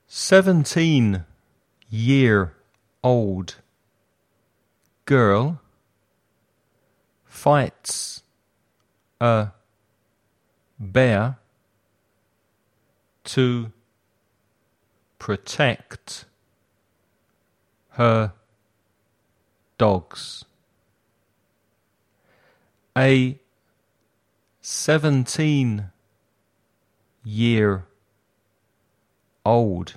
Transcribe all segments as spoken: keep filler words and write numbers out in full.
seventeen-year-old girl fights a bear to protect her dogs. A seventeen-year-old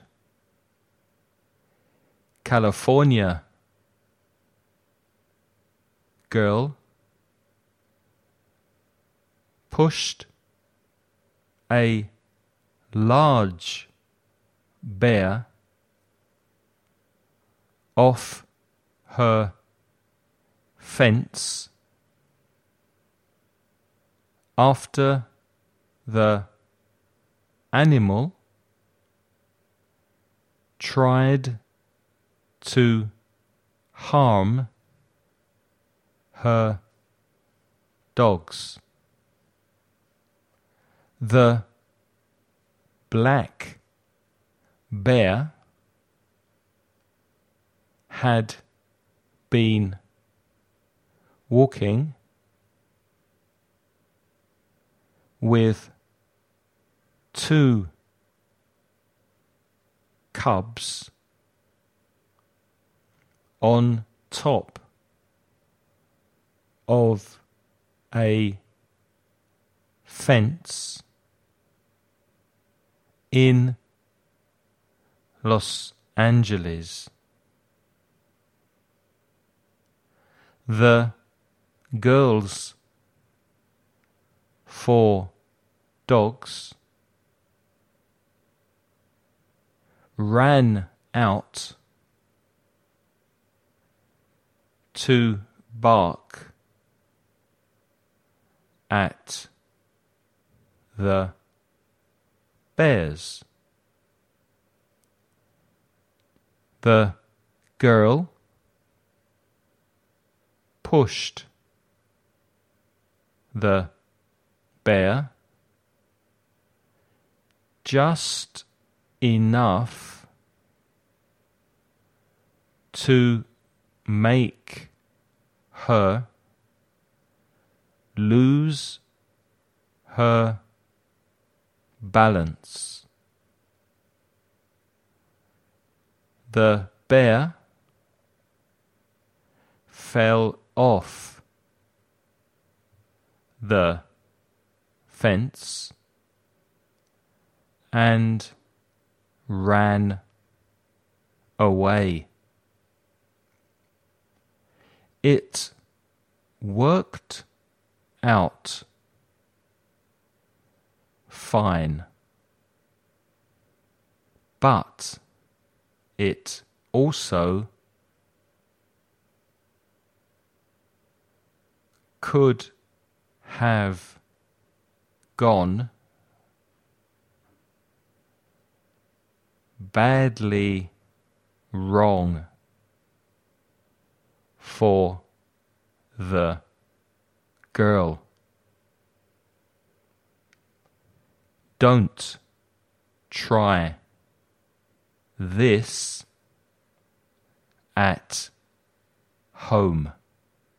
California girl pushed a large bear off her fence after the animal tried to harm her dogs. The black bear had been walking with two cubs on top of a fence in Los Angeles. The girls four dogs ran out to bark at the bears. The girl pushed the bear just enough to make her lose her balance. The bear fell off the fence and ran away. It worked out fine, but it also could have gone badly wrong for the girl. Don't try this at home.